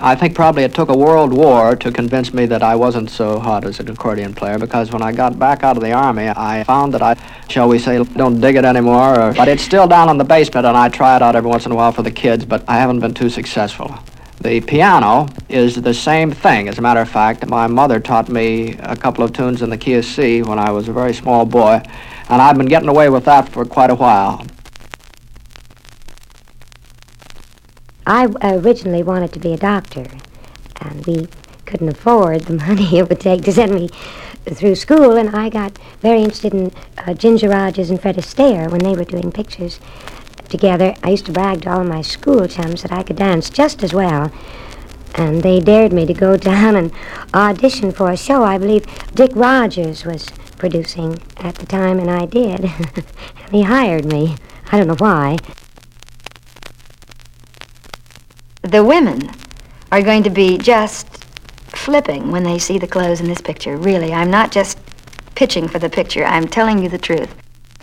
I think probably it took a world war to convince me that I wasn't so hot as an accordion player, because when I got back out of the Army, I found that I, shall we say, don't dig it anymore. But it's still down in the basement, and I try it out every once in a while for the kids, but I haven't been too successful. The piano is the same thing. As a matter of fact, my mother taught me a couple of tunes in the key of C when I was a very small boy, and I've been getting away with that for quite a while. I originally wanted to be a doctor, and we couldn't afford the money it would take to send me through school, and I got very interested in Ginger Rogers and Fred Astaire when they were doing pictures together. I used to brag to all of my school chums that I could dance just as well, and they dared me to go down and audition for a show I believe Dick Rogers was producing at the time, and I did. And he hired me. I don't know why. The women are going to be just flipping when they see the clothes in this picture. Really, I'm not just pitching for the picture. I'm telling you the truth.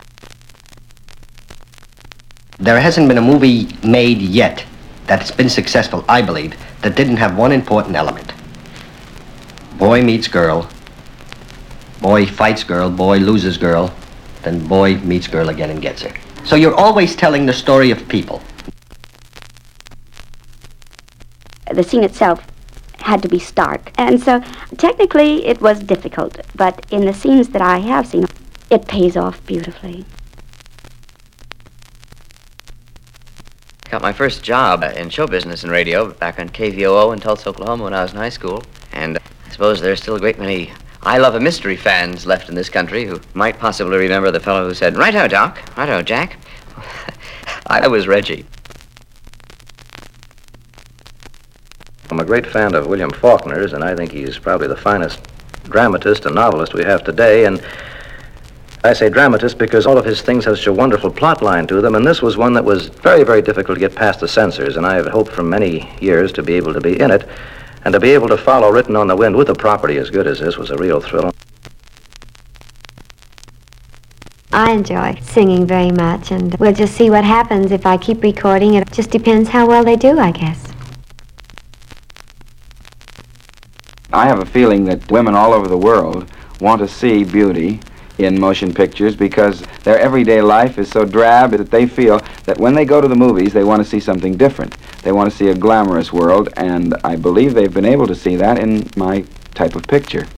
There hasn't been a movie made yet that's been successful, I believe, that didn't have one important element. Boy meets girl, boy fights girl, boy loses girl, then boy meets girl again and gets her. So you're always telling the story of people. The scene itself had to be stark, and so technically it was difficult, but in the scenes that I have seen, it pays off beautifully. Got my first job in show business and radio back on KVOO in Tulsa, Oklahoma when I was in high school, and I suppose there's still a great many I Love a Mystery fans left in this country who might possibly remember the fellow who said, "Righto, Doc, righto, Jack." I was Reggie. I'm a great fan of William Faulkner's, and I think he's probably the finest dramatist and novelist we have today. And I say dramatist because all of his things have such a wonderful plot line to them, and this was one that was very, very difficult to get past the censors, and I have hoped for many years to be able to be in it, and to be able to follow Written on the Wind with a property as good as this was a real thrill. I enjoy singing very much, and we'll just see what happens if I keep recording. It just depends how well they do, I guess. I have a feeling that women all over the world want to see beauty in motion pictures because their everyday life is so drab that they feel that when they go to the movies, they want to see something different. They want to see a glamorous world, and I believe they've been able to see that in my type of picture.